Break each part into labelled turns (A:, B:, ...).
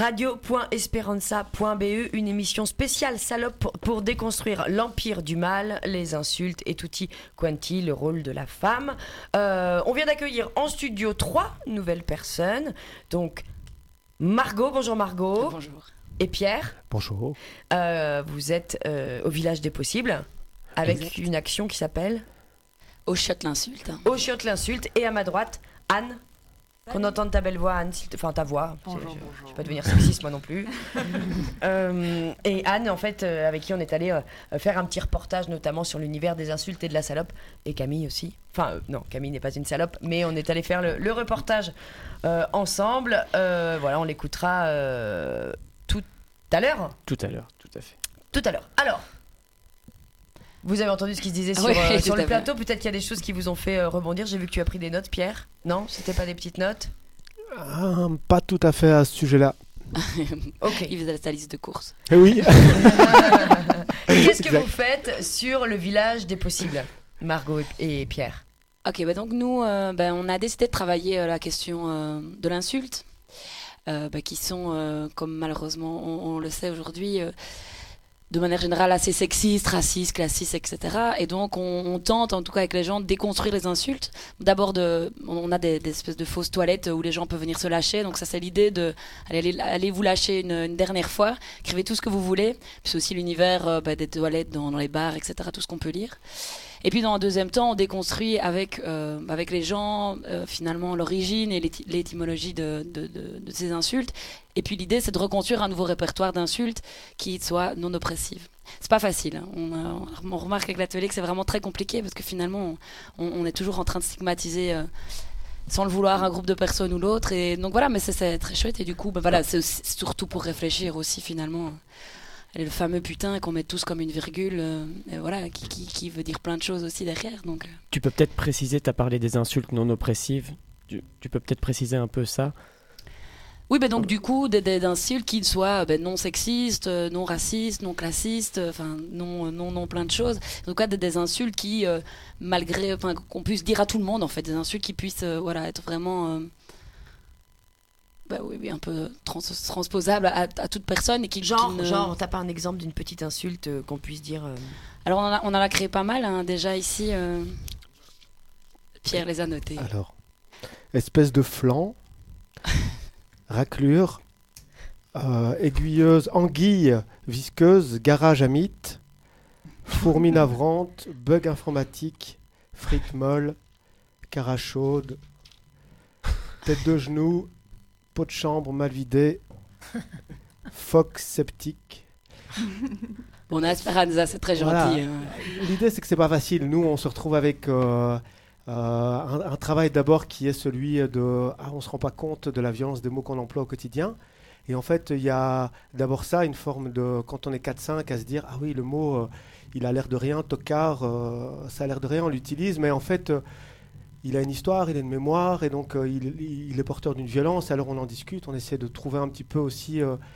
A: radio.esperanza.be, une émission spéciale salope pour déconstruire l'empire du mal, les insultes et tutti quanti, le rôle de la femme. On vient d'accueillir en studio 3 nouvelles personnes. Donc Margot, bonjour Margot.
B: Bonjour.
A: Et Pierre.
C: Bonjour.
A: Vous êtes au Village des Possibles avec
B: Exact.
A: une action qui s'appelle
B: Au chiotte l'insulte.
A: Au chiotte l'insulte. Et à ma droite, Anne. Qu'on entende ta belle voix, Anne, enfin ta voix.
D: Bonjour,
A: je
D: bonjour.
A: vais pas devenir sexiste moi non plus. Et Anne, en fait, avec qui on est allé faire un petit reportage, notamment sur l'univers des insultes et de la salope. Et Camille aussi. Enfin, non, Camille n'est pas une salope, mais on est allé faire le reportage ensemble. Voilà, on l'écoutera tout à l'heure.
C: Tout à l'heure, tout à fait.
A: Tout à l'heure. Alors, vous avez entendu ce qui se disait sur,
B: Oui,
A: sur
B: tout
A: le
B: à
A: plateau. Peut-être qu'il y a des choses qui vous ont fait rebondir. J'ai vu que tu as pris des notes, Pierre. Non, c'était pas des petites notes.
C: Pas tout à fait à ce sujet-là.
A: Ok.
B: Il faisait sa liste de courses.
C: Eh oui.
A: Qu'est-ce que
C: Exact.
A: vous faites sur le Village des Possibles, Margot et Pierre?
B: Ok, bah donc nous, on a décidé de travailler la question de l'insulte, qui sont, comme malheureusement on le sait aujourd'hui, de manière générale assez sexistes, racistes, classistes, etc. Et donc on tente, en tout cas avec les gens, de déconstruire les insultes. D'abord, on a des espèces de fausses toilettes où les gens peuvent venir se lâcher. Donc ça, c'est l'idée de aller vous lâcher une dernière fois. Écrivez tout ce que vous voulez. Puis c'est aussi l'univers des toilettes dans les bars, etc. Tout ce qu'on peut lire. Et puis dans un deuxième temps, on déconstruit avec les gens finalement l'origine et l'étymologie de ces insultes. Et puis l'idée, c'est de reconstruire un nouveau répertoire d'insultes qui soit non oppressive. C'est pas facile, hein. On remarque avec l'atelier que c'est vraiment très compliqué parce que finalement, on est toujours en train de stigmatiser sans le vouloir un groupe de personnes ou l'autre. Et donc voilà, mais c'est très chouette. Et du coup, voilà, c'est surtout pour réfléchir aussi finalement. Et le fameux putain qu'on met tous comme une virgule, et voilà, qui veut dire plein de choses aussi derrière. Donc.
C: Tu peux peut-être préciser, tu as parlé des insultes non oppressives. Tu peux peut-être préciser un peu ça.
B: Oui, donc du coup, des insultes qui soient non sexistes, non racistes, non classistes, enfin non plein de choses. En tout cas, des insultes qui, malgré, qu'on puisse dire à tout le monde en fait, des insultes qui puissent, être vraiment. Oui, un peu transposable à toute personne et qui
A: Genre, t'as pas un exemple d'une petite insulte qu'on puisse dire
B: Alors on en a créé pas mal hein, déjà ici. Pierre les a notés.
C: Alors, espèce de flanc, raclure, aiguilleuse, anguille visqueuse, garage à mythe, fourmi navrante, bug informatique, fric molle, cara chaude, tête de genou, pot de chambre mal vidée, phoque sceptique.
B: On a Esperanza, c'est très gentil.
C: Voilà. L'idée, c'est que c'est pas facile. Nous, on se retrouve avec un travail d'abord qui est celui de... on se rend pas compte de la violence des mots qu'on emploie au quotidien. Et en fait, il y a d'abord ça, une forme de... Quand on est 4-5, à se dire, ah oui, le mot, il a l'air de rien, tocard, ça a l'air de rien, on l'utilise. Mais en fait... il a une histoire, il a une mémoire, et donc il est porteur d'une violence. Alors on en discute, on essaie de trouver un petit peu aussi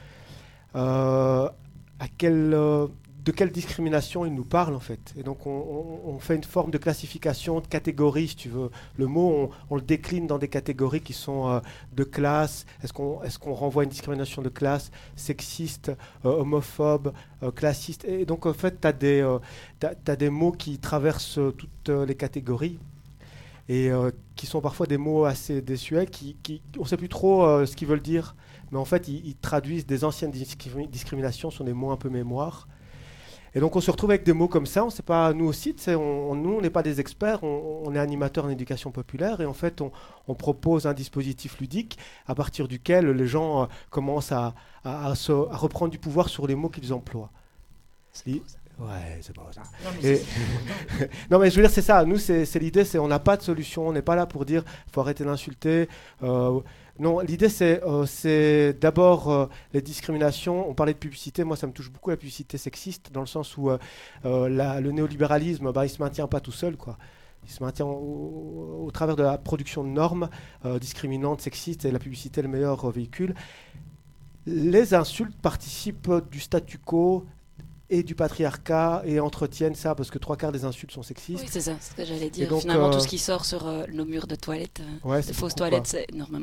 C: de quelle discrimination il nous parle en fait. Et donc on fait une forme de classification, de catégorie si tu veux. Le mot, on le décline dans des catégories qui sont de classe. Est-ce qu'on renvoie à une discrimination de classe, sexiste, homophobe, classiste. Et donc en fait, t'as des mots qui traversent toutes les catégories. Et qui sont parfois des mots assez désuets, on ne sait plus trop ce qu'ils veulent dire, mais en fait, ils traduisent des anciennes discriminations sur des mots un peu mémoire. Et donc, on se retrouve avec des mots comme ça, on ne sait pas, nous aussi, nous, on n'est pas des experts, on est animateurs en éducation populaire, et en fait, on propose un dispositif ludique à partir duquel les gens commencent à reprendre du pouvoir sur les mots qu'ils emploient. Ouais, c'est pas ça. Non, mais je veux dire, c'est ça. Nous, c'est l'idée, on n'a pas de solution. On n'est pas là pour dire, faut arrêter d'insulter. Non, l'idée, c'est d'abord les discriminations. On parlait de publicité. Moi, ça me touche beaucoup la publicité sexiste, dans le sens où le néolibéralisme, il se maintient pas tout seul, quoi. Il se maintient au travers de la production de normes discriminantes, sexistes, et la publicité est le meilleur véhicule. Les insultes participent du statu quo et du patriarcat et entretiennent ça parce que 3/4 des insultes sont sexistes.
B: Oui, c'est ça, c'est ce que j'allais dire.
C: Donc,
B: finalement, tout ce qui sort sur nos murs de toilettes,
C: ouais,
B: de fausses toilettes, c'est énormément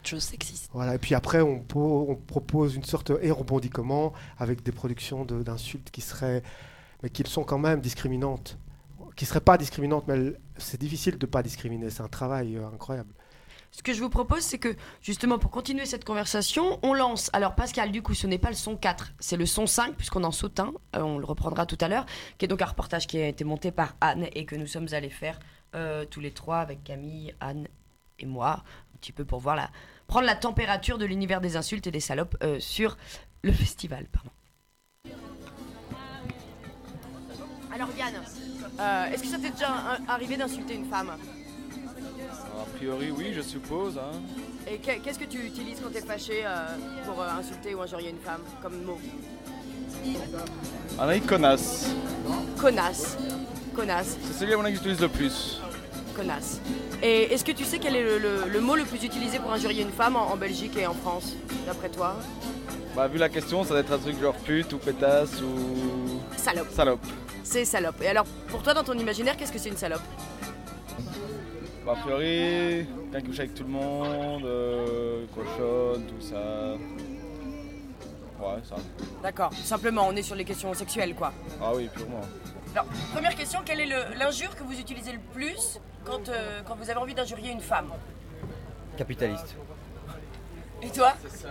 B: de choses sexistes.
C: Voilà, et puis après, on propose une sorte et rebondit comment avec des productions d'insultes qui sont quand même discriminantes, qui seraient pas discriminantes, mais c'est difficile de pas discriminer. C'est un travail incroyable.
A: Ce que je vous propose, c'est que, justement, pour continuer cette conversation, on lance. Alors, Pascal, du coup, ce n'est pas le son 4, c'est le son 5, puisqu'on en saute un. On le reprendra tout à l'heure, qui est donc un reportage qui a été monté par Anne et que nous sommes allés faire tous les trois avec Camille, Anne et moi, un petit peu pour prendre la température de l'univers des insultes et des salopes sur le festival. Pardon. Alors, Yann, est-ce que ça t'est déjà arrivé d'insulter une femme ?
D: A priori, oui, je suppose. Hein.
A: Et qu'est-ce que tu utilises quand t'es fâché pour insulter ou injurier une femme comme mot ?
D: On a dit connasse.
A: Connasse.
D: C'est celui à mon avis que j'utilise le plus.
A: Connasse. Et est-ce que tu sais quel est le mot le plus utilisé pour injurier une femme en Belgique et en France, d'après toi ?
D: Bah, vu la question, ça doit être un truc genre pute ou pétasse ou...
A: Salope. C'est salope. Et alors, pour toi, dans ton imaginaire, qu'est-ce que c'est une salope ?
D: Bah, a priori, quelqu'un qui couche avec tout le monde, cochonne, tout ça. Ouais, ça.
A: D'accord. Simplement, on est sur les questions sexuelles, quoi.
D: Ah oui, purement.
A: Alors, première question, quelle est l'injure que vous utilisez le plus quand vous avez envie d'injurier une femme ?
E: Capitaliste.
A: Et toi ?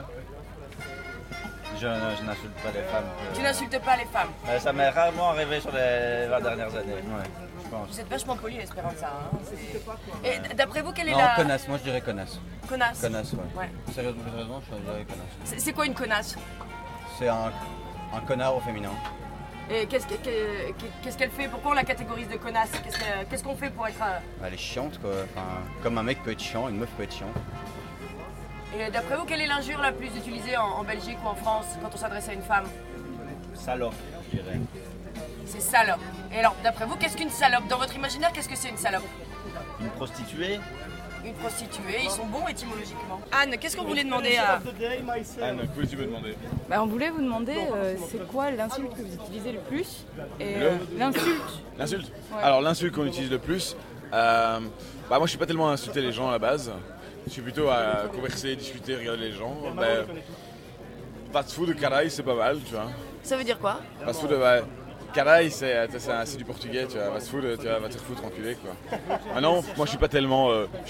E: Je n'insulte pas les femmes.
A: Tu n'insultes pas les femmes ?
E: Ça m'est rarement arrivé sur les 20 dernières années. Ouais, je pense.
A: Vous êtes vachement poli, Esperanza. Hein. Et d'après vous, quelle est
E: Non,
A: la...
E: connasse, moi je dirais connasse.
A: Connasse.
E: Connasse, ouais.
A: Ouais.
E: Sérieusement, je dirais connasse.
A: C'est quoi une connasse ?
E: C'est un connard au féminin.
A: Et qu'est-ce qu'elle fait ? Pourquoi on la catégorise de connasse ? Qu'est-ce qu'on fait pour être...
E: Elle est chiante, quoi. Enfin, comme un mec peut être chiant, une meuf peut être chiant.
A: Et d'après vous, quelle est l'injure la plus utilisée en Belgique ou en France quand on s'adresse à une femme ?
E: Salope, je dirais.
A: C'est salope. Et alors, d'après vous, qu'est-ce qu'une salope ? Dans votre imaginaire, qu'est-ce que c'est une salope ?
E: Une prostituée.
A: Une prostituée, ils sont bons étymologiquement. Anne, qu'est-ce qu'on voulait demander à...
D: Anne, que tu veux demander ?
F: On voulait vous demander c'est quoi l'insulte que vous utilisez le plus et l'insulte.
G: L'insulte ?
F: Ouais.
G: Alors l'insulte qu'on utilise le plus, moi je suis pas tellement à insulter les gens à la base, je suis plutôt à converser, discuter, regarder les gens. Fast food, caray, c'est pas mal, tu vois.
A: Ça veut dire quoi ?
G: Fast food, caray, c'est du portugais, tu vois. Fast food, tu vas te foutre enculé, quoi. Non, moi je suis pas tellement,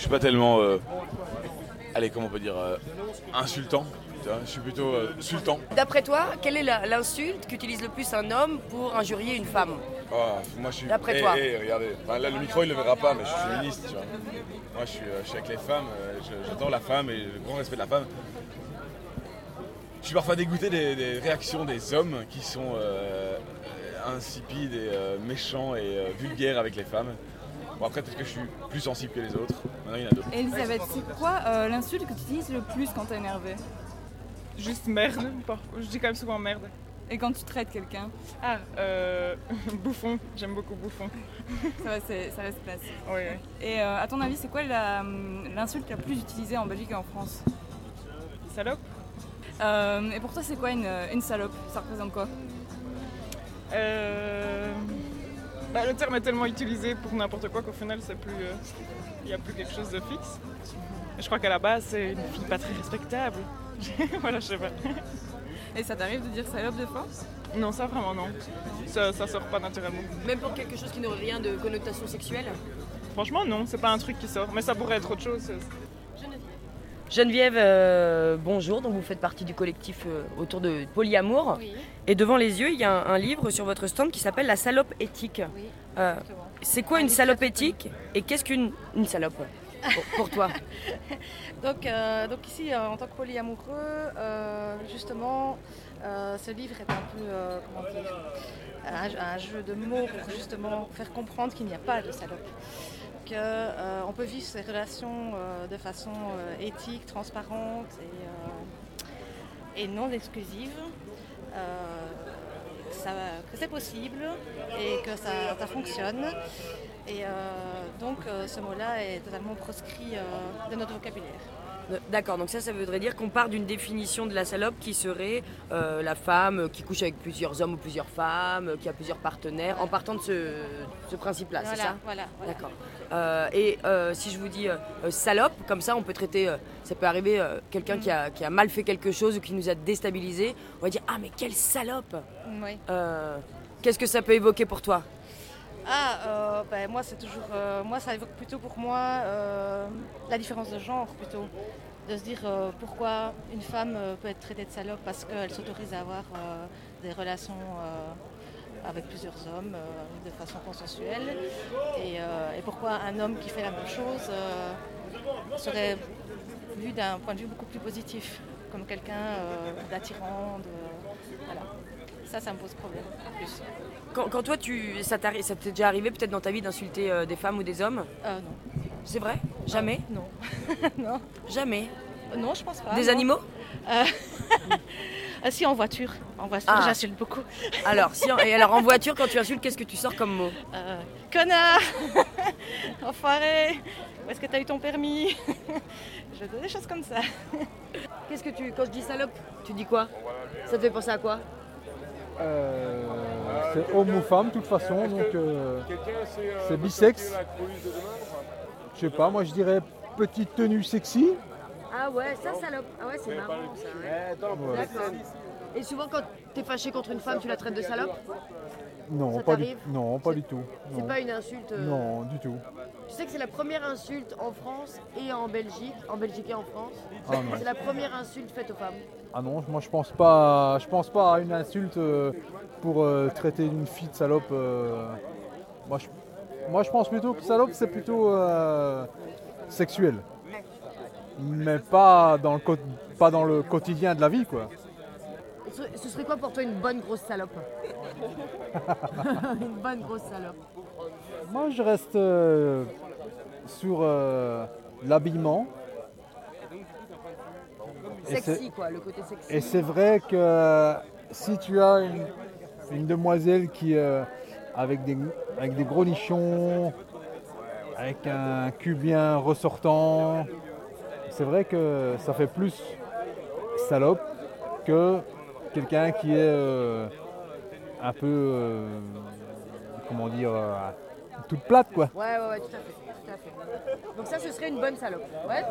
G: allez, comment on peut dire, insultant. Tu vois, je suis plutôt sultan.
A: D'après toi, quelle est l'insulte qu'utilise le plus un homme pour injurier une femme ?
G: Oh, moi je suis.
A: D'après toi.
G: Regardez. Enfin, là le micro il le verra pas, mais je suis féministe, tu vois. Moi je suis avec les femmes, j'adore la femme et le grand respect de la femme. Je suis parfois dégoûté des réactions des hommes qui sont insipides et méchants et vulgaires avec les femmes. Bon après peut-être que je suis plus sensible que les autres. Maintenant il y en a d'autres.
F: Elisabeth, c'est quoi l'insulte que tu utilises le plus quand t'es énervée ?
H: Juste merde, je dis quand même souvent merde.
F: Et quand tu traites quelqu'un ?
H: Bouffon, j'aime beaucoup bouffon.
F: Ça laisse place.
H: Oui.
F: Et à ton avis, c'est quoi l'insulte la plus utilisée en Belgique et en France ?
H: Salope.
F: Et pour toi, c'est quoi une salope ? Ça représente quoi ?
H: Le terme est tellement utilisé pour n'importe quoi qu'au final, c'est plus, il n'y a plus quelque chose de fixe. Je crois qu'à la base, c'est une fille pas très respectable. Voilà, je sais pas.
F: Et ça t'arrive de dire salope des fois ?
H: Non, ça vraiment non. Ça sort pas naturellement.
A: Même pour quelque chose qui n'aurait rien de connotation sexuelle ?
H: Franchement, non, c'est pas un truc qui sort. Mais ça pourrait être autre chose.
A: Geneviève, bonjour. Donc vous faites partie du collectif autour de polyamour.
I: Oui.
A: Et devant les yeux, il y a un livre sur votre stand qui s'appelle La salope éthique.
I: Oui,
A: c'est quoi une salope éthique et qu'est-ce qu'une salope pour toi ?
I: donc ici, en tant que polyamoureux, justement, ce livre est un peu, un jeu de mots pour justement faire comprendre qu'il n'y a pas de salope. Qu'on peut vivre ces relations de façon éthique, transparente et non exclusive. Que c'est possible et que ça fonctionne. Et donc ce mot-là est totalement proscrit de notre vocabulaire.
A: D'accord, donc ça voudrait dire qu'on part d'une définition de la salope qui serait la femme qui couche avec plusieurs hommes ou plusieurs femmes, qui a plusieurs partenaires, en partant de ce principe-là,
I: Voilà,
A: c'est ça?
I: voilà.
A: D'accord. Et si je vous dis salope, comme ça on peut traiter, ça peut arriver quelqu'un qui a mal fait quelque chose ou qui nous a déstabilisés, on va dire ah mais quelle salope.
I: Oui.
A: Qu'est-ce que ça peut évoquer pour toi?
I: Moi c'est toujours, moi ça évoque plutôt pour moi la différence de genre plutôt, de se dire pourquoi une femme peut être traitée de salope parce qu'elle s'autorise à avoir des relations avec plusieurs hommes de façon consensuelle et pourquoi un homme qui fait la même chose serait vu d'un point de vue beaucoup plus positif, comme quelqu'un d'attirant, voilà. Ça me pose problème en plus.
A: Quand toi, ça t'est déjà arrivé peut-être dans ta vie d'insulter des femmes ou des hommes?
I: Non.
A: C'est vrai? Jamais?
I: Non. Non.
A: Jamais?
I: Non, je pense pas.
A: Des
I: non.
A: animaux?
I: Si, en voiture. En voiture, j'insulte beaucoup.
A: Alors, alors, en voiture, quand tu insultes, qu'est-ce que tu sors comme mot?
I: Connard. Enfoiré. Où est-ce que t'as eu ton permis? Je dis des choses comme ça.
A: Qu'est-ce que quand je dis salope, tu dis quoi? Ça te fait penser à quoi?
J: C'est homme ou femme de toute façon, donc c'est bisexe. Je sais pas, moi je dirais petite tenue sexy.
A: Ah ouais, ça salope. Ah ouais, c'est marrant ça. Ouais. D'accord. Et souvent quand t'es fâché contre une femme, tu la traites de salope?
J: Non,
A: ça
J: pas
A: t'arrive?
J: non, pas du tout.
A: C'est pas une insulte?
J: Non, du tout.
A: Tu sais que c'est la première insulte en France et en Belgique et en France.
J: Ah,
A: c'est la première insulte faite aux femmes.
J: Ah non, moi je pense pas à une insulte pour traiter une fille de salope. Moi je pense plutôt que salope c'est plutôt sexuel. Mais pas dans le quotidien de la vie quoi.
A: Ce serait quoi pour toi une bonne grosse salope? Une bonne grosse salope.
J: Moi je reste sur l'habillement.
A: Sexy quoi, le côté sexy.
J: Et c'est vrai que si tu as une demoiselle qui avec des gros nichons, avec un cul bien ressortant, c'est vrai que ça fait plus salope que quelqu'un qui est un peu, comment dire, toute plate quoi.
A: Ouais, tout à fait. Donc ça, ce serait une bonne salope. Ouais.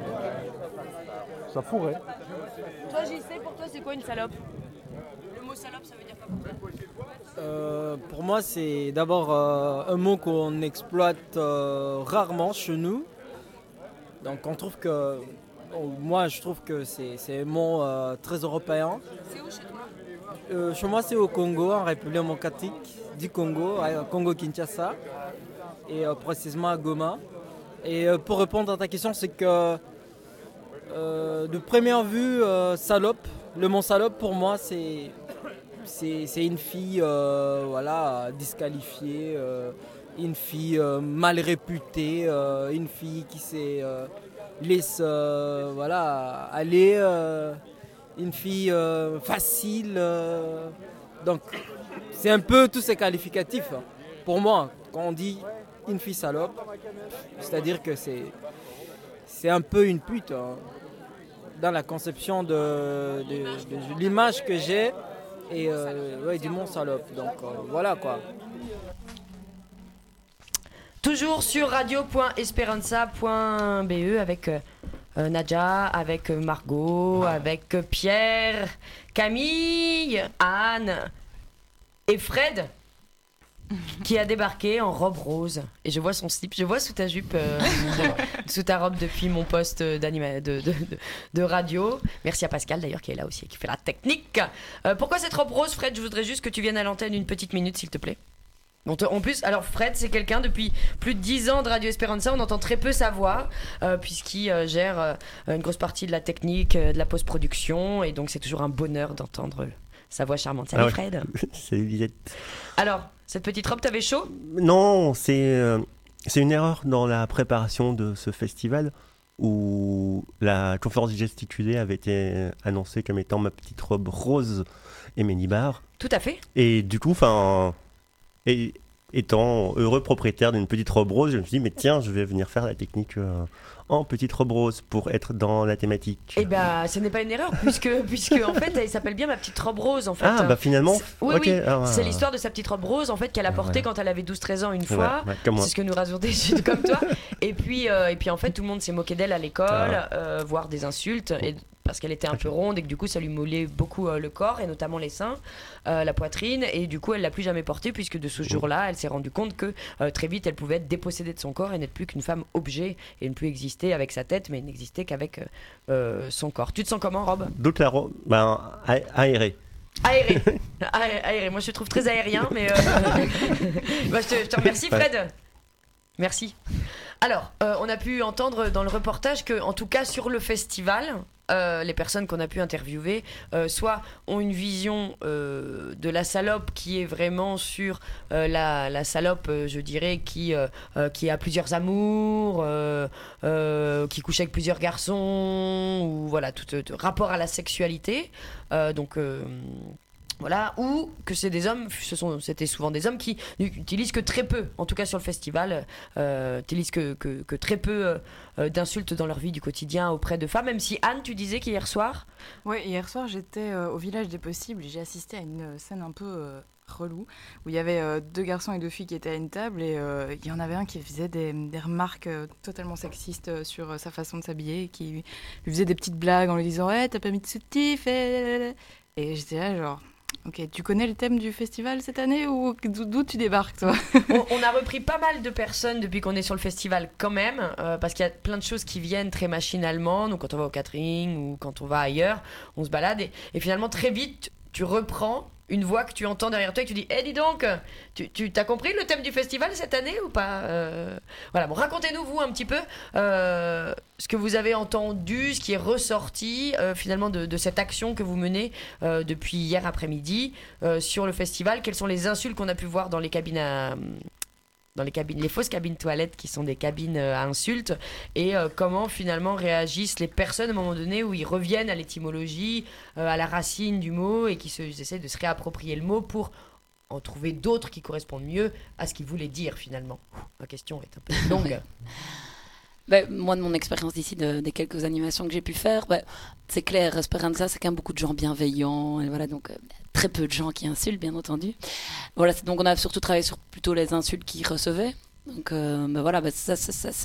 J: Ça pourrait.
A: Toi, JC, pour toi, c'est quoi une salope? Le mot salope, ça veut dire quoi
K: pour moi, c'est d'abord un mot qu'on exploite rarement chez nous. Donc on trouve que, moi je trouve que c'est un mot très européen.
A: C'est où chez toi?
K: Chez moi c'est au Congo, en République démocratique du Congo, Congo-Kinshasa, et précisément à Goma. Et pour répondre à ta question, c'est que de première vue, salope, le mot salope pour moi c'est une fille disqualifiée, une fille mal réputée, une fille qui se laisse aller, une fille facile. Donc c'est un peu tous ces qualificatifs. Pour moi, quand on dit une fille salope, c'est-à-dire que c'est un peu une pute dans la conception de l'image que j'ai et du mot salope. Donc voilà quoi.
A: Toujours sur radio.esperanza.be avec Nadja, avec Margot, avec Pierre, Camille, Anne et Fred qui a débarqué en robe rose. Et je vois son slip, je vois sous ta jupe, sous ta robe depuis mon poste de radio. Merci à Pascal d'ailleurs qui est là aussi et qui fait la technique. Pourquoi cette robe rose, Fred? Je voudrais juste que tu viennes à l'antenne une petite minute s'il te plaît. En plus, alors Fred, c'est quelqu'un depuis plus de 10 ans de Radio Esperanza, on entend très peu sa voix, puisqu'il gère une grosse partie de la technique, de la post-production, et donc c'est toujours un bonheur d'entendre sa voix charmante. Salut Fred.
L: Salut Lisette.
A: Alors, cette petite robe, t'avais chaud?
L: Non, c'est une erreur dans la préparation de ce festival, où la conférence gesticulée avait été annoncée comme étant ma petite robe rose et minibar.
A: Tout à fait.
L: Et du coup, étant heureux propriétaire d'une petite robe rose, je me suis dit, mais tiens, je vais venir faire la technique en petite robe rose pour être dans la thématique.
A: Eh ben, ce n'est pas une erreur, puisque en fait, elle s'appelle bien ma petite robe rose, en fait.
L: Ah, bah finalement,
A: oui,
L: ok.
A: oui. C'est l'histoire de sa petite robe rose, en fait, qu'elle a portée quand elle avait 12-13 ans une fois.
L: Comme moi.
A: C'est ce que nous racontent des études comme toi. Et puis, en fait, tout le monde s'est moqué d'elle à l'école, voire des insultes. Parce qu'elle était un peu ronde et que du coup ça lui moulait beaucoup le corps et notamment les seins, la poitrine, et du coup elle l'a plus jamais portée puisque de ce jour-là elle s'est rendue compte que très vite elle pouvait être dépossédée de son corps et n'être plus qu'une femme objet et ne plus exister avec sa tête mais n'exister qu'avec son corps. Tu te sens comment, Rob?
L: Donc la robe, aérée.
A: Aéré, moi je te trouve très aérien mais je te remercie, Fred. Merci. Alors, on a pu entendre dans le reportage que, en tout cas sur le festival, les personnes qu'on a pu interviewer, soit ont une vision de la salope qui est vraiment sur la salope, je dirais, qui a plusieurs amours, qui couche avec plusieurs garçons, ou voilà, tout rapport à la sexualité. Voilà, ou que c'est des hommes, c'était souvent des hommes qui n'utilisent que très peu, en tout cas sur le festival, n'utilisent que très peu d'insultes dans leur vie du quotidien auprès de femmes, même si Anne, tu disais qu'hier soir...
F: Oui, hier soir j'étais au Village des Possibles et j'ai assisté à une scène un peu relou, où il y avait 2 garçons et 2 filles qui étaient à une table et il y en avait un qui faisait des remarques totalement sexistes sur sa façon de s'habiller, qui lui faisait des petites blagues en lui disant « t'as pas mis de soutif ?» Et j'étais là genre... Ok, tu connais le thème du festival cette année ou d'où tu débarques, toi?
A: On a repris pas mal de personnes depuis qu'on est sur le festival quand même, parce qu'il y a plein de choses qui viennent très machinalement. Donc quand on va au catering ou quand on va ailleurs, on se balade et finalement très vite tu reprends une voix que tu entends derrière toi et tu dis dis donc, tu t'as compris le thème du festival cette année ou pas? Voilà, bon, racontez-nous vous un petit peu ce que vous avez entendu, ce qui est ressorti finalement de cette action que vous menez depuis hier après-midi sur le festival. Quelles sont les insultes qu'on a pu voir dans les cabines les fausses cabines toilettes qui sont des cabines à insultes, et comment finalement réagissent les personnes au moment donné où ils reviennent à l'étymologie, à la racine du mot, et ils essaient de se réapproprier le mot pour en trouver d'autres qui correspondent mieux à ce qu'ils voulaient dire finalement. Ma question est un peu longue.
B: Moi, de mon expérience d'ici, des quelques animations que j'ai pu faire, c'est clair, Esperanza, c'est quand même beaucoup de gens bienveillants, et voilà, donc très peu de gens qui insultent, bien entendu. Voilà, donc on a surtout travaillé sur plutôt les insultes qu'ils recevaient. Donc ça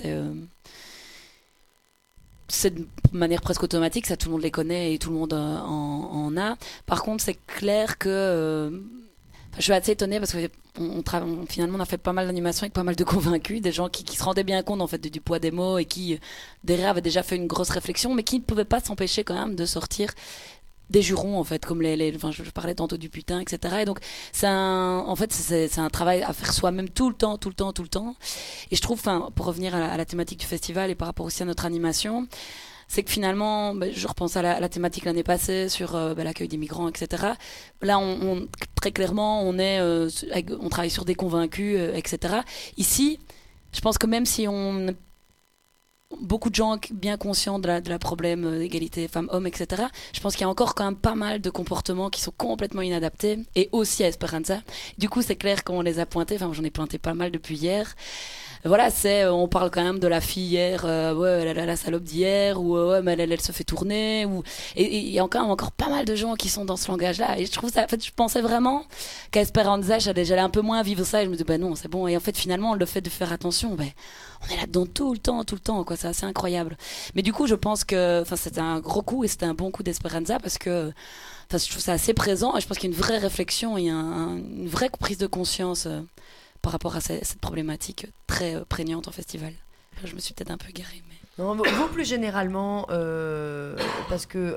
B: c'est de manière presque automatique, ça tout le monde les connaît et tout le monde en a. Par contre, c'est clair que... je suis assez étonnée parce que finalement on a fait pas mal d'animations avec pas mal de convaincus, des gens qui se rendaient bien compte en fait du poids des mots et qui derrière avaient déjà fait une grosse réflexion, mais qui ne pouvaient pas s'empêcher quand même de sortir des jurons en fait, comme je parlais tantôt du putain, etc. Et donc c'est un travail à faire soi-même tout le temps. Et je trouve, pour revenir à la thématique du festival et par rapport aussi à notre animation, c'est que finalement, je repense à la thématique l'année passée sur l'accueil des migrants, etc. Là, très clairement, on travaille sur des convaincus, etc. Ici, je pense que même si beaucoup de gens bien conscients de la problème d'égalité femmes-hommes, etc., je pense qu'il y a encore quand même pas mal de comportements qui sont complètement inadaptés, et aussi à Esperanza. Du coup, c'est clair qu'on les a pointés, j'en ai pointé pas mal depuis hier. Voilà, on parle quand même de la fille hier, la salope d'hier, ou mais elle se fait tourner, et il y a encore pas mal de gens qui sont dans ce langage-là, et je trouve ça, en fait, je pensais vraiment qu'à Esperanza, j'allais un peu moins vivre ça, et je me dis, non, c'est bon, et en fait, finalement, le fait de faire attention, on est là-dedans tout le temps, quoi, c'est assez incroyable. Mais du coup, je pense que, c'était un gros coup, et c'était un bon coup d'Esperanza, parce que, je trouve ça assez présent, et je pense qu'il y a une vraie réflexion, il y a une vraie prise de conscience, par rapport à cette problématique très prégnante en festival. Je me suis peut-être un peu garée. Mais...
A: Non, vous plus généralement, parce que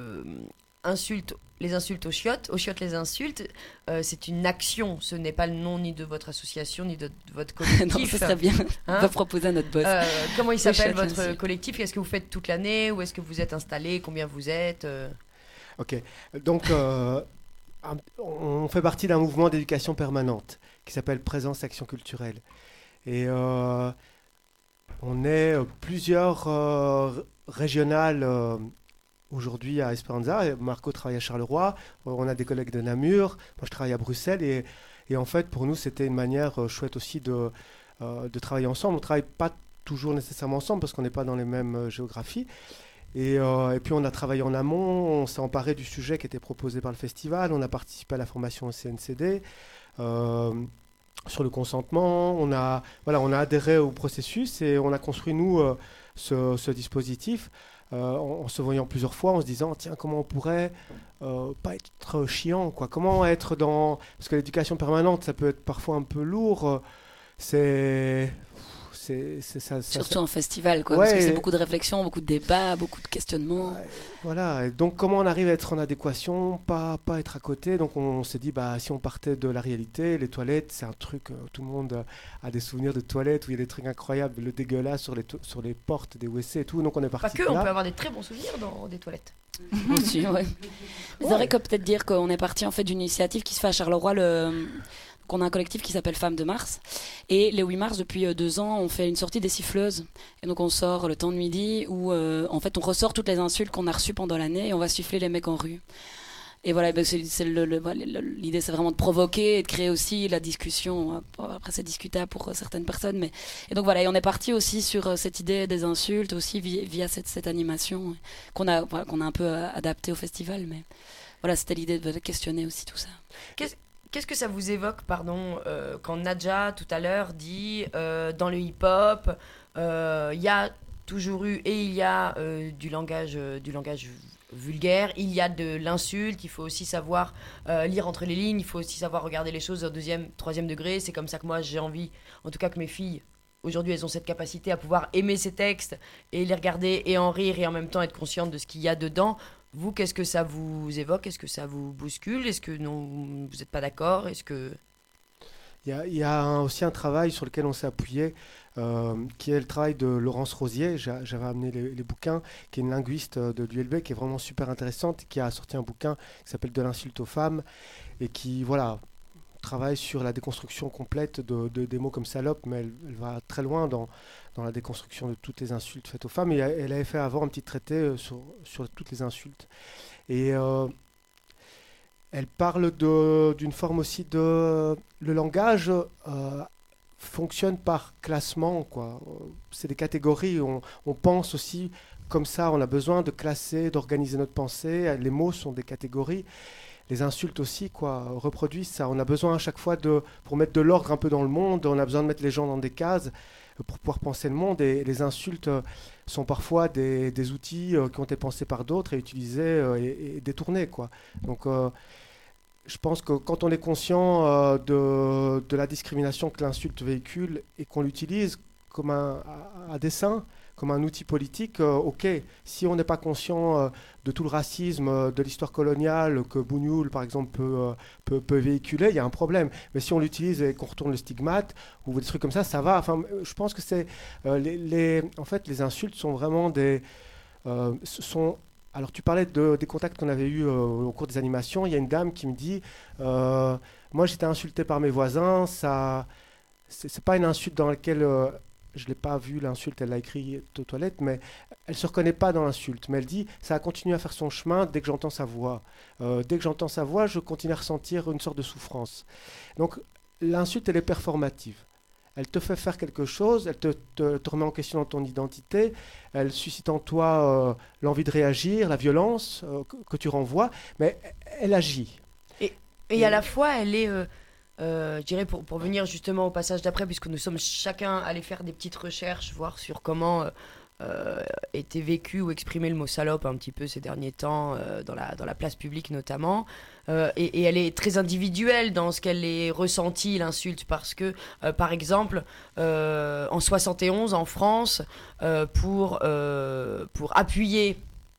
A: les insultes aux chiottes les insultes, c'est une action, ce n'est pas le nom ni de votre association ni de votre collectif.
B: Non, ce serait bien. On va proposer à notre boss.
A: Comment il s'appelle votre collectif? Est-ce que vous faites toute l'année? Où est-ce que vous êtes installé? Combien vous êtes?
C: Ok, donc on fait partie d'un mouvement d'éducation permanente qui s'appelle Présence Action Culturelle. Et on est plusieurs régionales aujourd'hui à Esperanza. Marco travaille à Charleroi, on a des collègues de Namur, moi je travaille à Bruxelles, et Et en fait, pour nous, c'était une manière chouette aussi de travailler ensemble. On ne travaille pas toujours nécessairement ensemble parce qu'on n'est pas dans les mêmes géographies. Et puis on a travaillé en amont, on s'est emparé du sujet qui était proposé par le festival, on a participé à la formation au CNCD sur le consentement, on a adhéré au processus et on a construit nous ce dispositif en se voyant plusieurs fois, en se disant tiens, comment on pourrait pas être chiant, quoi. Comment être dans... Parce que l'éducation permanente, ça peut être parfois un peu lourd,
B: surtout en festival, quoi,
C: ouais,
B: parce que c'est beaucoup de réflexions, beaucoup de débats, beaucoup de questionnements.
C: Voilà, et donc comment on arrive à être en adéquation, pas être à côté. Donc on s'est dit, si on partait de la réalité, les toilettes, c'est un truc, tout le monde a des souvenirs de toilettes où il y a des trucs incroyables, le dégueulasse sur les portes des WC et tout. Donc on est parti
A: Pas que,
C: de là.
A: on peut avoir des très bons souvenirs dans des toilettes.
B: Aussi, ouais. C'est vrai que peut-être dire qu'on est parti en fait d'une initiative qui se fait à Charleroi, qu'on a un collectif qui s'appelle Femmes de Mars, et les 8 mars depuis 2 ans on fait une sortie des siffleuses, et donc on sort le temps de midi où en fait on ressort toutes les insultes qu'on a reçues pendant l'année et on va siffler les mecs en rue. Et voilà, l'idée c'est vraiment de provoquer et de créer aussi la discussion. Après c'est discutable pour certaines personnes, mais et donc voilà, et on est parti aussi sur cette idée des insultes aussi via cette animation qu'on a un peu adaptée au festival, mais voilà, c'était l'idée de questionner aussi tout ça.
A: Qu'est-ce que ça vous évoque, quand Nadja, tout à l'heure, dit dans le hip-hop, il y a toujours eu et il y a du langage vulgaire, il y a de l'insulte, il faut aussi savoir lire entre les lignes, il faut aussi savoir regarder les choses au 2e, 3e degré. C'est comme ça que moi j'ai envie, en tout cas que mes filles, aujourd'hui elles ont cette capacité à pouvoir aimer ces textes et les regarder et en rire et en même temps être conscientes de ce qu'il y a dedans. Vous, qu'est-ce que ça vous évoque? Est-ce que ça vous bouscule? Est-ce que non, vous n'êtes pas d'accord? Est-ce que...
C: Il y a aussi un travail sur lequel on s'est appuyé, qui est le travail de Laurence Rosier. J'avais amené les bouquins, qui est une linguiste de l'ULB, qui est vraiment super intéressante, qui a sorti un bouquin qui s'appelle De l'insulte aux femmes, et qui travaille sur la déconstruction complète des mots comme salope, mais elle va très loin dans la déconstruction de toutes les insultes faites aux femmes. Et elle avait fait avant un petit traité sur toutes les insultes. Et elle parle d'une forme aussi de... Le langage fonctionne par classement, quoi. C'est des catégories, on pense aussi comme ça, on a besoin de classer, d'organiser notre pensée. Les mots sont des catégories. Les insultes aussi, quoi, reproduisent ça. On a besoin à chaque fois pour mettre de l'ordre un peu dans le monde, on a besoin de mettre les gens dans des cases pour pouvoir penser le monde. Et les insultes sont parfois des outils qui ont été pensés par d'autres et utilisés et détournés, quoi. Donc, je pense que quand on est conscient de la discrimination que l'insulte véhicule et qu'on l'utilise comme à dessein, comme un outil politique, ok. Si on n'est pas conscient de tout le racisme, de l'histoire coloniale que Bougnoul, par exemple, peut véhiculer, il y a un problème. Mais si on l'utilise et qu'on retourne le stigmate, ou des trucs comme ça va. Enfin, je pense que c'est... en fait, les insultes sont vraiment des... Alors, tu parlais des contacts qu'on avait eus au cours des animations. Il y a une dame qui me dit moi, j'étais insultée par mes voisins. C'est pas une insulte dans laquelle... je ne l'ai pas vu, l'insulte, elle l'a écrit aux toilettes, mais elle ne se reconnaît pas dans l'insulte. Mais elle dit, ça a continué à faire son chemin dès que j'entends sa voix. Dès que j'entends sa voix, je continue à ressentir une sorte de souffrance. Donc, l'insulte, elle est performative. Elle te fait faire quelque chose, elle te remet en question dans ton identité, elle suscite en toi l'envie de réagir, la violence que tu renvoies, mais elle agit.
A: Et à la fois, elle est... je dirais pour venir justement au passage d'après, puisque nous sommes chacun allés faire des petites recherches, voir sur comment était vécu ou exprimé le mot salope un petit peu ces derniers temps dans la place publique notamment. Et elle est très individuelle dans ce qu'elle est ressentie, l'insulte, parce que, par exemple, en 71, en France, pour appuyer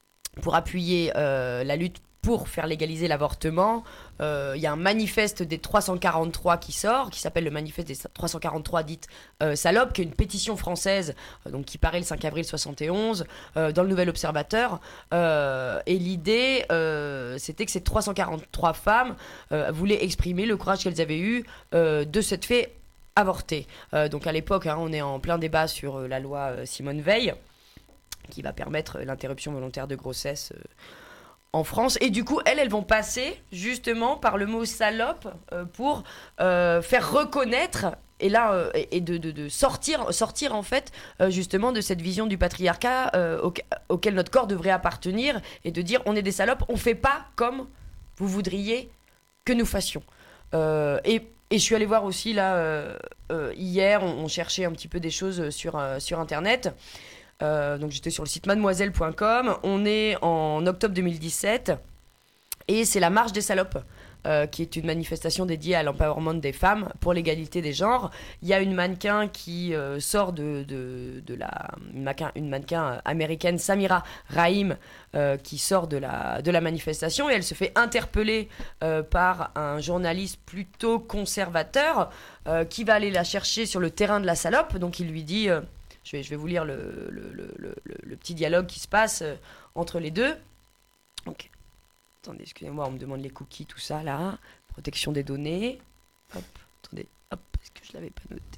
A: la lutte pour faire légaliser l'avortement, il y a un manifeste des 343 qui sort, qui s'appelle le manifeste des 343 dites salopes, qui est une pétition française donc qui paraît le 5 avril 71 dans le Nouvel Observateur. Et l'idée, c'était que ces 343 femmes voulaient exprimer le courage qu'elles avaient eu de s'être fait avorter. Donc à l'époque, on est en plein débat sur la loi Simone Veil, qui va permettre l'interruption volontaire de grossesse en France. Et du coup, elles vont passer justement par le mot salope pour faire reconnaître et là et de sortir en fait justement de cette vision du patriarcat auquel notre corps devrait appartenir et de dire on est des salopes, on fait pas comme vous voudriez que nous fassions. Et je suis allée voir aussi là hier, on cherchait un petit peu des choses sur internet. Donc j'étais sur le site mademoiselle.com. On est en octobre 2017 et c'est la marche des salopes. Qui est une manifestation dédiée à l'empowerment des femmes pour l'égalité des genres. Il y a une mannequin qui sort une mannequin américaine, Samira Rahim, qui sort de la manifestation et elle se fait interpeller par un journaliste plutôt conservateur qui va aller la chercher sur le terrain de la salope. Donc il lui dit, je vais vous lire le petit dialogue qui se passe entre les deux. Donc, attendez, excusez-moi, on me demande les cookies, tout ça, là. Protection des données. Hop, attendez, hop, est-ce que je l'avais pas noté ?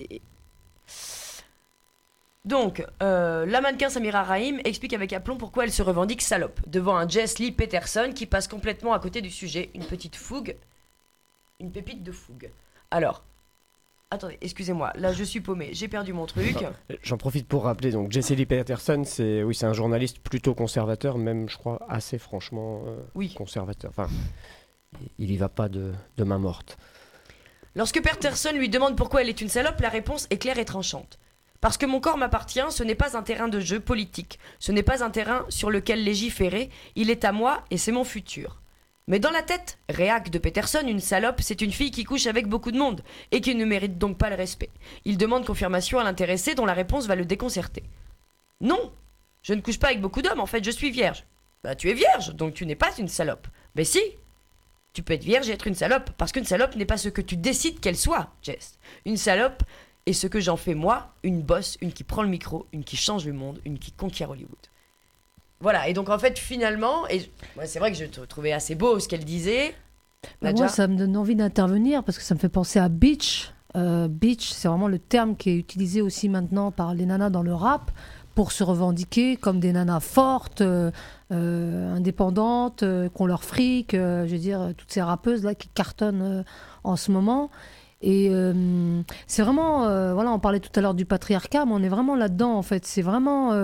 A: Donc, la mannequin Samira Rahim explique avec aplomb pourquoi elle se revendique salope. Devant un Jess Lee Peterson qui passe complètement à côté du sujet. Une petite fougue. Une pépite de fougue. Alors, attendez, excusez-moi, là je suis paumé, j'ai perdu mon truc.
M: J'en profite pour rappeler, donc Jesse Lee Peterson, c'est un journaliste plutôt conservateur, même je crois assez franchement conservateur. Enfin, il y va pas de main morte.
A: Lorsque Peterson lui demande pourquoi elle est une salope, la réponse est claire et tranchante. Parce que mon corps m'appartient, ce n'est pas un terrain de jeu politique, ce n'est pas un terrain sur lequel légiférer, il est à moi et c'est mon futur. Mais dans la tête, réac de Peterson, une salope, c'est une fille qui couche avec beaucoup de monde et qui ne mérite donc pas le respect. Il demande confirmation à l'intéressé dont la réponse va le déconcerter. Non, je ne couche pas avec beaucoup d'hommes, en fait je suis vierge. Bah tu es vierge, donc tu n'es pas une salope. Mais si, tu peux être vierge et être une salope, parce qu'une salope n'est pas ce que tu décides qu'elle soit, Jess. Une salope est ce que j'en fais moi, une bosse, une qui prend le micro, une qui change le monde, une qui conquiert Hollywood. Voilà, et donc en fait, finalement, et c'est vrai que je trouvais assez beau ce qu'elle disait.
N: Moi, ça me donne envie d'intervenir parce que ça me fait penser à bitch. Bitch, c'est vraiment le terme qui est utilisé aussi maintenant par les nanas dans le rap pour se revendiquer comme des nanas fortes, indépendantes, qui ont leur fric. Je veux dire, toutes ces rappeuses là qui cartonnent en ce moment. Et c'est vraiment, voilà, on parlait tout à l'heure du patriarcat, mais on est vraiment là-dedans en fait. C'est vraiment...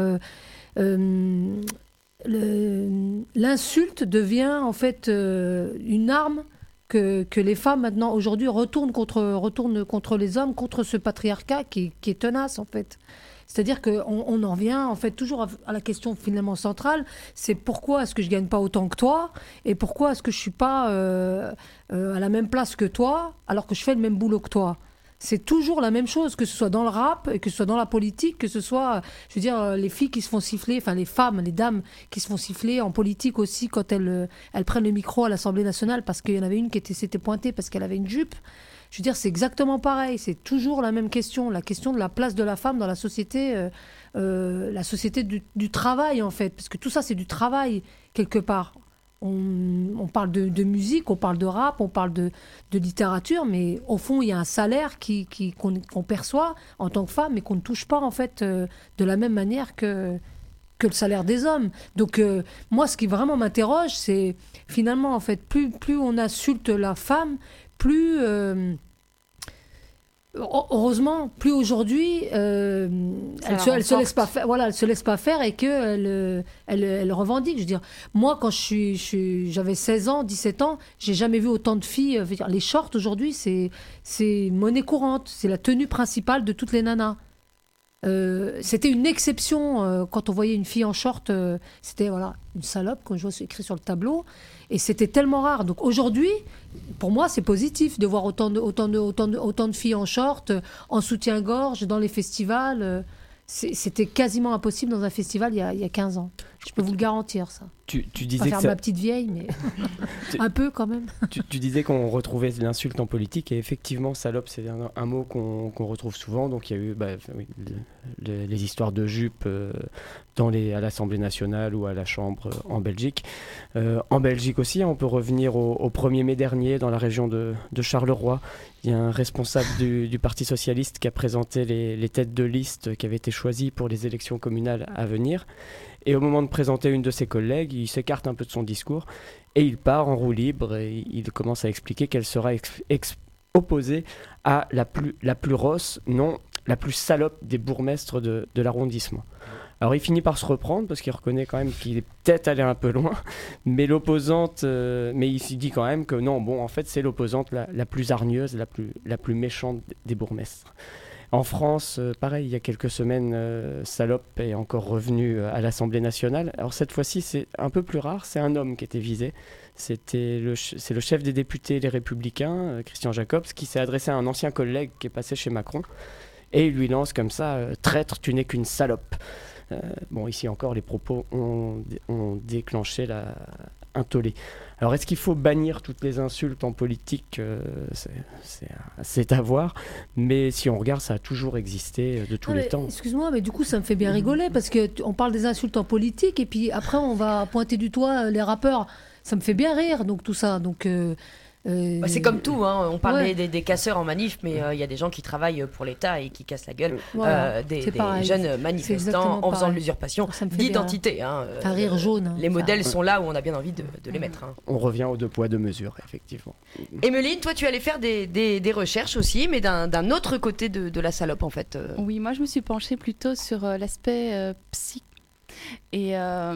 N: l'insulte devient en fait une arme que les femmes maintenant aujourd'hui retournent contre les hommes, contre ce patriarcat qui est tenace en fait. C'est-à-dire qu'on en vient en fait toujours à la question finalement centrale, c'est pourquoi est-ce que je gagne pas autant que toi et pourquoi est-ce que je suis pas à la même place que toi alors que je fais le même boulot que toi. C'est toujours la même chose, que ce soit dans le rap, que ce soit dans la politique, que ce soit, je veux dire, les filles qui se font siffler, enfin les femmes, les dames qui se font siffler en politique aussi quand elles prennent le micro à l'Assemblée nationale parce qu'il y en avait une qui s'était pointée parce qu'elle avait une jupe. Je veux dire, c'est exactement pareil, c'est toujours la même question, la question de la place de la femme dans la société du travail en fait, parce que tout ça c'est du travail quelque part. On parle de musique, on parle de rap, on parle de littérature, mais au fond, il y a un salaire qu'on perçoit en tant que femme et qu'on ne touche pas en fait de la même manière que le salaire des hommes. Donc moi, ce qui vraiment m'interroge, c'est finalement en fait plus on insulte la femme, plus heureusement, plus elle se laisse pas faire. Voilà, elle se laisse pas faire et que elle revendique. Je veux dire, moi, quand j'avais 16 ans, 17 ans, j'ai jamais vu autant de filles. Les shorts aujourd'hui, c'est monnaie courante. C'est la tenue principale de toutes les nanas. C'était une exception quand on voyait une fille en short. C'était voilà une salope, comme je vois écrit sur le tableau. Et c'était tellement rare. Donc aujourd'hui, pour moi, c'est positif de voir autant de filles en short, en soutien-gorge, dans les festivals. C'était quasiment impossible dans un festival il y a 15 ans. Je peux vous le garantir, ça.
M: Tu disais
N: pas faire ma petite vieille, mais un peu quand même.
M: Tu disais qu'on retrouvait l'insulte en politique, et effectivement, salope, c'est un mot qu'on retrouve souvent. Donc il y a eu les histoires de jupes à l'Assemblée nationale ou à la Chambre en Belgique. En Belgique aussi, on peut revenir au 1er mai dernier, dans la région de Charleroi. Il y a un responsable du Parti socialiste qui a présenté les têtes de liste qui avaient été choisies pour les élections communales à venir. Et au moment de présenter une de ses collègues, il s'écarte un peu de son discours et il part en roue libre et il commence à expliquer qu'elle sera opposée à la plus rosse, non, la plus salope des bourgmestres de l'arrondissement. Alors il finit par se reprendre parce qu'il reconnaît quand même qu'il est peut-être allé un peu loin, mais l'opposante, mais il se dit quand même que non, bon, en fait c'est l'opposante la plus hargneuse, la plus méchante des bourgmestres. En France, pareil, il y a quelques semaines, Salope est encore revenu à l'Assemblée nationale. Alors cette fois-ci, c'est un peu plus rare, c'est un homme qui était visé. C'est le chef des députés Les Républicains, Christian Jacobs, qui s'est adressé à un ancien collègue qui est passé chez Macron. Et il lui lance comme ça « Traître, tu n'es qu'une salope ». Bon, ici encore, les propos ont déclenché un tollé. Alors, est-ce qu'il faut bannir toutes les insultes en politique ? C'est à voir. Mais si on regarde, ça a toujours existé de tous les temps.
N: Excuse-moi, mais du coup, ça me fait bien rigoler parce qu'on parle des insultes en politique et puis après, on va pointer du doigt les rappeurs. Ça me fait bien rire, donc tout ça. Donc,
A: c'est comme tout, hein. On parle des casseurs en manif, mais il y a des gens qui travaillent pour l'État et qui cassent la gueule des jeunes manifestants en faisant de l'usurpation d'identité. Hein.
N: Un rire jaune.
A: Les modèles sont là où on a bien envie de les mettre. Hein.
M: On revient aux 2 poids 2 mesures, effectivement.
A: Emeline, toi tu allais faire des recherches aussi, mais d'un autre côté de la salope en fait.
O: Oui, moi je me suis penchée plutôt sur l'aspect psy. Et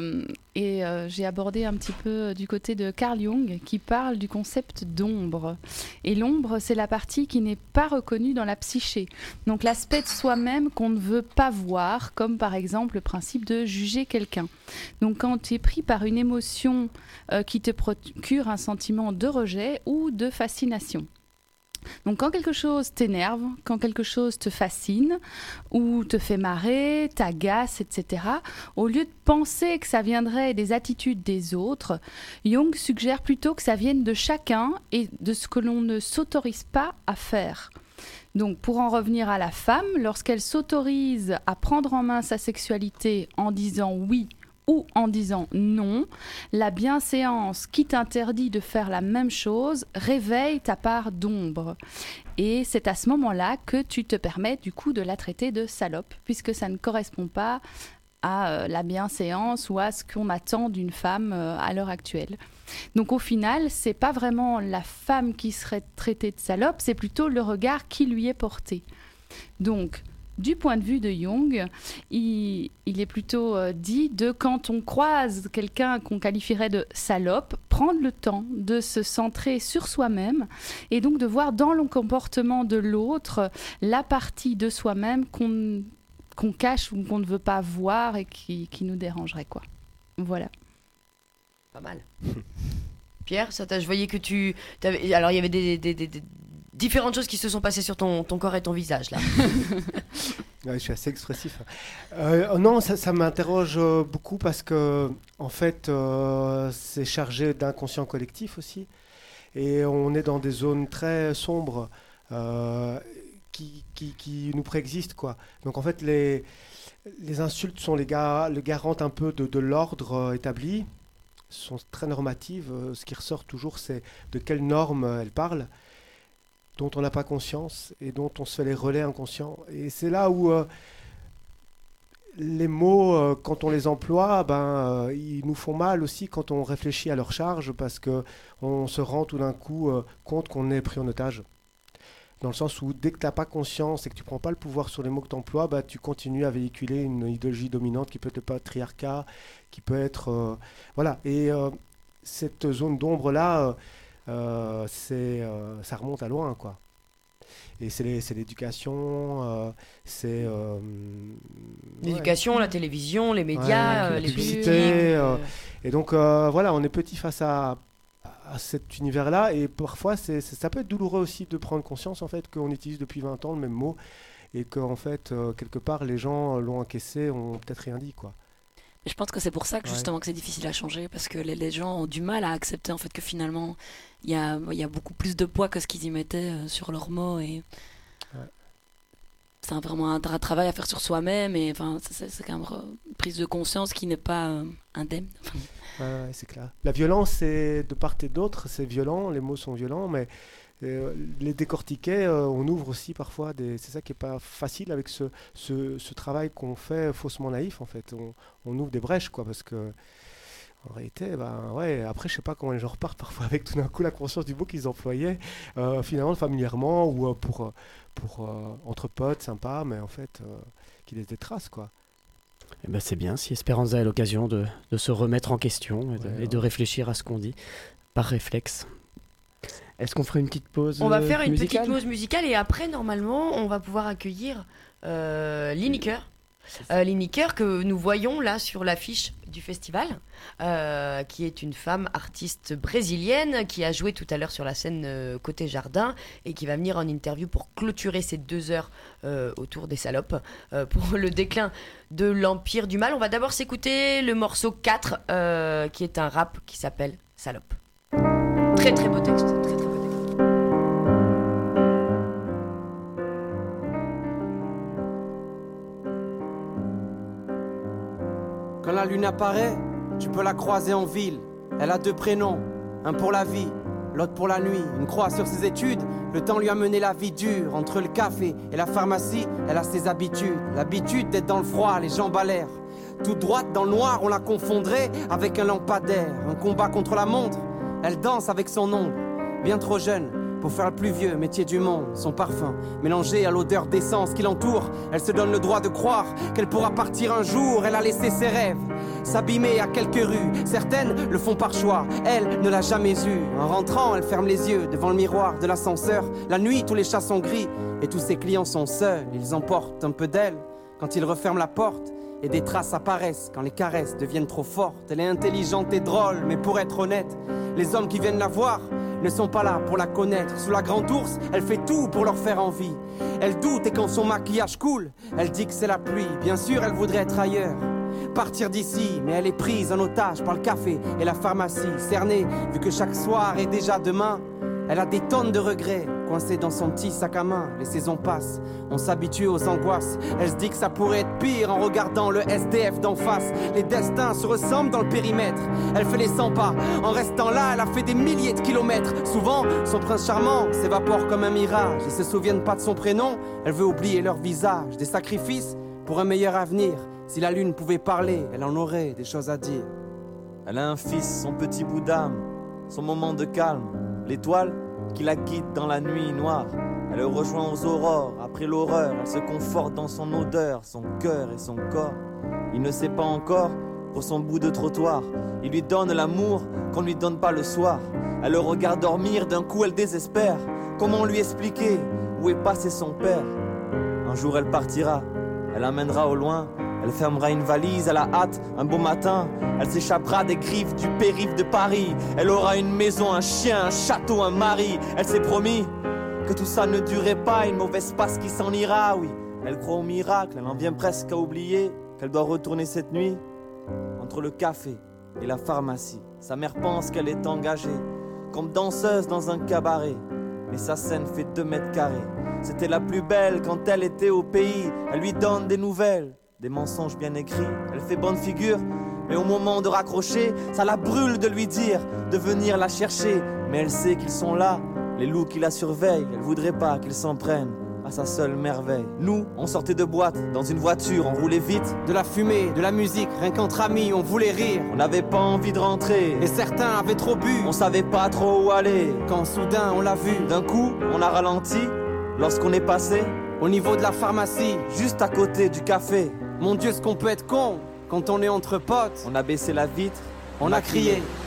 O: j'ai abordé un petit peu du côté de Carl Jung qui parle du concept d'ombre. Et l'ombre, c'est la partie qui n'est pas reconnue dans la psyché. Donc l'aspect de soi-même qu'on ne veut pas voir, comme par exemple le principe de juger quelqu'un. Donc quand tu es pris par une émotion qui te procure un sentiment de rejet ou de fascination. Donc quand quelque chose t'énerve, quand quelque chose te fascine ou te fait marrer, t'agace, etc., au lieu de penser que ça viendrait des attitudes des autres, Jung suggère plutôt que ça vienne de chacun et de ce que l'on ne s'autorise pas à faire. Donc pour en revenir à la femme, lorsqu'elle s'autorise à prendre en main sa sexualité en disant oui ou en disant non, la bienséance qui t'interdit de faire la même chose réveille ta part d'ombre. Et c'est à ce moment-là que tu te permets du coup de la traiter de salope, puisque ça ne correspond pas à la bienséance ou à ce qu'on attend d'une femme à l'heure actuelle. Donc au final, c'est pas vraiment la femme qui serait traitée de salope, c'est plutôt le regard qui lui est porté. Donc, du point de vue de Jung, il est plutôt dit de quand on croise quelqu'un qu'on qualifierait de salope, prendre le temps de se centrer sur soi-même et donc de voir dans le comportement de l'autre la partie de soi-même qu'on cache ou qu'on ne veut pas voir et qui nous dérangerait, quoi. Voilà.
A: Pas mal. Pierre, je voyais que tu... Alors, il y avait des différentes choses qui se sont passées sur ton corps et ton visage, là.
C: Ouais, je suis assez expressif. Non, ça m'interroge beaucoup parce que, en fait, c'est chargé d'inconscient collectif aussi. Et on est dans des zones très sombres qui nous préexistent, quoi. Donc, en fait, les insultes sont les garantes un peu de l'ordre établi. Sont très normatives. Ce qui ressort toujours, c'est de quelles normes elles parlent, dont on n'a pas conscience et dont on se fait les relais inconscients. Et c'est là où les mots, quand on les emploie, ils nous font mal aussi quand on réfléchit à leur charge, parce qu'on se rend tout d'un coup compte qu'on est pris en otage. Dans le sens où dès que tu n'as pas conscience et que tu ne prends pas le pouvoir sur les mots que tu emploies, tu continues à véhiculer une idéologie dominante qui peut être le patriarcat, qui peut être... voilà. Et cette zone d'ombre-là... ça remonte à loin, quoi. Et c'est l'éducation, c'est...
A: l'éducation, la télévision, les médias, les
C: publicités. Et donc, voilà, on est petit face à cet univers-là. Et parfois, ça peut être douloureux aussi de prendre conscience, en fait, qu'on utilise depuis 20 ans le même mot. Et qu'en fait, quelque part, les gens l'ont encaissé, ont peut-être rien dit, quoi.
B: Je pense que c'est pour ça que justement que c'est difficile à changer, parce que les gens ont du mal à accepter en fait que finalement il y a beaucoup plus de poids que ce qu'ils y mettaient sur leurs mots, et c'est vraiment un travail à faire sur soi-même, et enfin c'est quand même une prise de conscience qui n'est pas indemne.
C: Ouais, c'est clair. La violence, c'est de part et d'autre, c'est violent, les mots sont violents, mais les décortiquer, on ouvre aussi parfois c'est ça qui est pas facile avec ce travail qu'on fait faussement naïf en fait. On ouvre des brèches quoi, parce que en réalité, après je sais pas comment les gens repartent parfois avec tout d'un coup la conscience du mot qu'ils employaient finalement familièrement ou pour entre potes sympa, mais en fait qui laisse des traces quoi.
M: Eh ben c'est bien si Esperanza a l'occasion de se remettre en question et de réfléchir à ce qu'on dit par réflexe. Est-ce qu'on ferait une petite pause musicale ?
A: On va faire une petite pause musicale et après, normalement, on va pouvoir accueillir Lineker. Lineker que nous voyons là sur l'affiche du festival, qui est une femme artiste brésilienne qui a joué tout à l'heure sur la scène côté jardin et qui va venir en interview pour clôturer ces 2 heures autour des salopes pour le déclin de l'Empire du Mal. On va d'abord s'écouter le morceau 4 qui est un rap qui s'appelle Salope. Très très beau texte, très très beau texte.
P: Quand la lune apparaît, tu peux la croiser en ville. Elle a 2 prénoms, un pour la vie, l'autre pour la nuit. Une croix sur ses études, le temps lui a mené la vie dure. Entre le café et la pharmacie, elle a ses habitudes. L'habitude d'être dans le froid, les jambes à l'air. Toute droite dans le noir, on la confondrait avec un lampadaire. Un combat contre la montre, elle danse avec son ombre. Bien trop jeune pour faire le plus vieux métier du monde. Son parfum, mélangé à l'odeur d'essence qui l'entoure. Elle se donne le droit de croire qu'elle pourra partir un jour. Elle a laissé ses rêves s'abîmer à quelques rues. Certaines le font par choix, elle ne l'a jamais eu. En rentrant, elle ferme les yeux devant le miroir de l'ascenseur. La nuit, tous les chats sont gris et tous ses clients sont seuls. Ils emportent un peu d'elle quand ils referment la porte. Et des traces apparaissent quand les caresses deviennent trop fortes. Elle est intelligente et drôle, mais pour être honnête, les hommes qui viennent la voir ne sont pas là pour la connaître. Sous la grande ours, elle fait tout pour leur faire envie. Elle doute et quand son maquillage coule, elle dit que c'est la pluie. Bien sûr, elle voudrait être ailleurs, partir d'ici, mais elle est prise en otage par le café et la pharmacie. Cernée, vu que chaque soir est déjà demain, elle a des tonnes de regrets, coincés dans son petit sac à main. Les saisons passent, on s'habitue aux angoisses. Elle se dit que ça pourrait être pire en regardant le SDF d'en face. Les destins se ressemblent dans le périmètre. Elle fait les 100 pas, en restant là, elle a fait des milliers de kilomètres. Souvent, son prince charmant s'évapore comme un mirage. Ils se souviennent pas de son prénom, elle veut oublier leur visage. Des sacrifices pour un meilleur avenir. Si la lune pouvait parler, elle en aurait des choses à dire.
Q: Elle a un fils, son petit bout d'âme, son moment de calme. L'étoile qui la guide dans la nuit noire. Elle le rejoint aux aurores, après l'horreur. Elle se conforte dans son odeur, son cœur et son corps. Il ne sait pas encore pour son bout de trottoir. Il lui donne l'amour qu'on ne lui donne pas le soir. Elle le regarde dormir, d'un coup elle désespère. Comment lui expliquer où est passé son père? Un jour elle partira, elle amènera au loin. Elle fermera une valise à la hâte, un beau matin. Elle s'échappera des griffes du périph' de Paris. Elle aura une maison, un chien, un château, un mari. Elle s'est promis que tout ça ne durait pas. Une mauvaise passe qui s'en ira, oui. Elle croit au miracle, elle en vient presque à oublier qu'elle doit retourner cette nuit entre le café et la pharmacie. Sa mère pense qu'elle est engagée comme danseuse dans un cabaret. Mais sa scène fait 2 mètres carrés. C'était la plus belle quand elle était au pays. Elle lui donne des nouvelles, des mensonges bien écrits. Elle fait bonne figure, mais au moment de raccrocher, ça la brûle de lui dire de venir la chercher. Mais elle sait qu'ils sont là, les loups qui la surveillent. Elle voudrait pas qu'ils s'en prennent à sa seule merveille. Nous, on sortait de boîte, dans une voiture, on roulait vite.
P: De la fumée, de la musique, rien qu'entre amis, on voulait rire.
Q: On n'avait pas envie de rentrer,
P: et certains avaient trop bu.
Q: On savait pas trop où aller,
P: quand soudain on l'a vu.
Q: D'un coup, on a ralenti, lorsqu'on est passé
P: au niveau de la pharmacie,
Q: juste à côté du café.
P: Mon Dieu, ce qu'on peut être con quand on est entre potes.
Q: On a baissé la vitre,
P: on a crié.